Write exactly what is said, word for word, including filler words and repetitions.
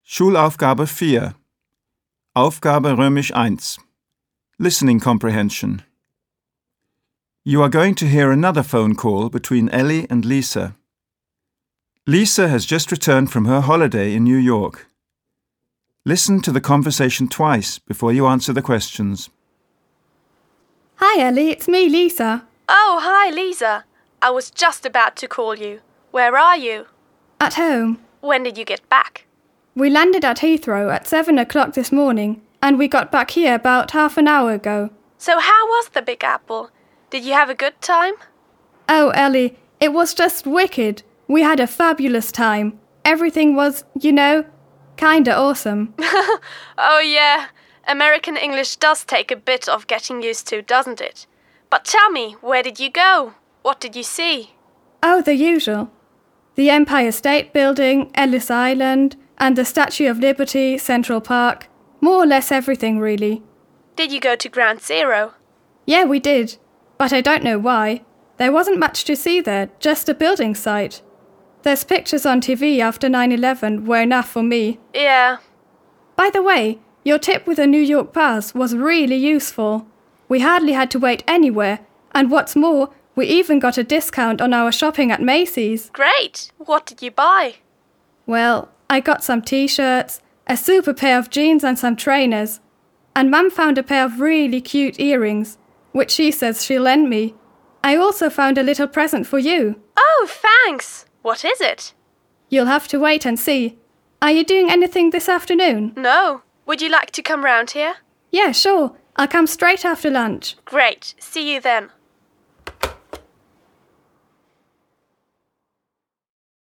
Schulaufgabe vier. Aufgabe römisch eins. Listening comprehension. You are going to hear another phone call between Ellie and Lisa. Lisa has just returned from her holiday in New York. Listen to the conversation twice before you answer the questions. Hi Ellie, it's me, Lisa. Oh, hi Lisa. I was just about to call you. Where are you? At home. When did you get back? We landed at Heathrow at seven o'clock this morning, and we got back here about half an hour ago. So how was the Big Apple? Did you have a good time? Oh, Ellie, it was just wicked. We had a fabulous time. Everything was, you know, kinda awesome. Oh yeah, American English does take a bit of getting used to, doesn't it? But tell me, where did you go? What did you see? Oh, the usual. The Empire State Building, Ellis Island, and the Statue of Liberty, Central Park. More or less everything, really. Did you go to Ground Zero? Yeah, we did. But I don't know why. There wasn't much to see there, just a building site. There's pictures on T V after nine eleven were enough for me. Yeah. By the way, your tip with the New York pass was really useful. We hardly had to wait anywhere, and what's more, we even got a discount on our shopping at Macy's. Great! What did you buy? Well, I got some t-shirts, a super pair of jeans and some trainers. And Mum found a pair of really cute earrings, which she says she'll lend me. I also found a little present for you. Oh, thanks! What is it? You'll have to wait and see. Are you doing anything this afternoon? No. Would you like to come round here? Yeah, sure. I'll come straight after lunch. Great. See you then.